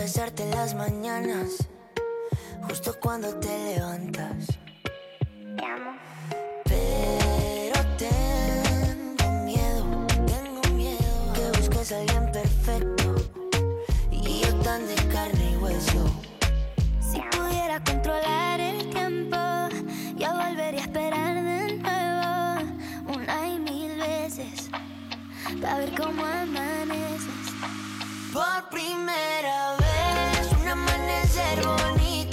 besarte las mañanas, justo cuando te levantas. Te amo. Pero tengo miedo que busques a alguien perfecto y yo tan de carne y hueso. Si pudiera controlar el tiempo, yo volvería a esperar de nuevo, una y mil veces, para ver cómo amaneces. Por primera vez, un amanecer bonito.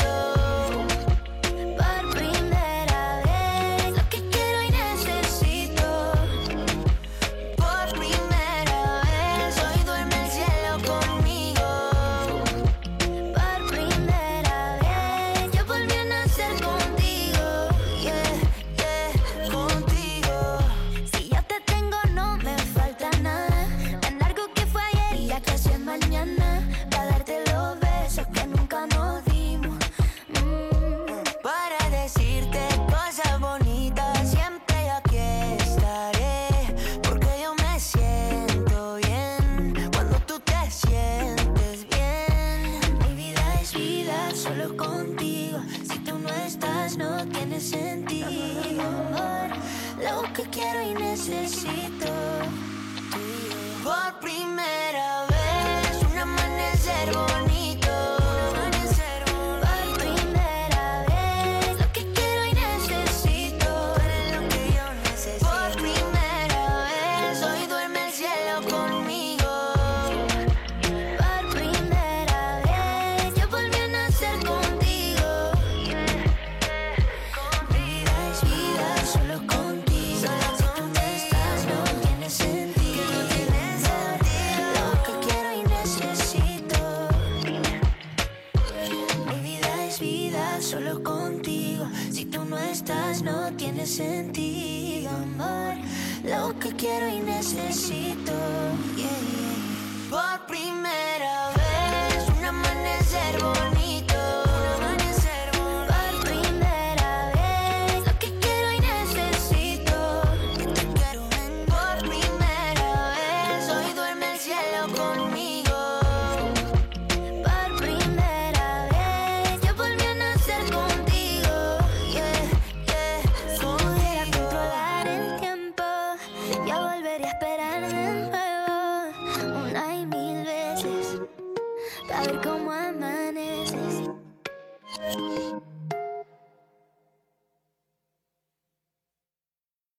Por primera vez, lo que quiero y necesito. Por primera vez, hoy duerme el cielo conmigo. Por primera vez, yo volví a nacer contigo. Yeah, contigo. Si yo te tengo no me falta nada. Tan largo que fue ayer y ya casi es mañana. Para darte los besos que nunca nos dimos. Para decirte cosas bonitas, siempre yo aquí estaré. Porque yo me siento bien cuando tú te sientes bien. Mi vida es vida solo contigo. Si tú no estás no tiene sentido, amor. Lo que quiero y necesito. Por primera vez, un amanecer bonito. Por primera vez, lo que quiero y necesito. Tú eres lo que yo necesito. Por primera vez, hoy duerme el cielo conmigo. Por primera vez, yo volví a nacer contigo. Vida es vida solo contigo. Si tú no estás no tiene sentido. Lo que quiero y necesito. Mi vida es vida solo contigo. Si tú no estás no tiene sentido, amor. Lo que quiero y necesito. Por primera vez, un amanecer bonito.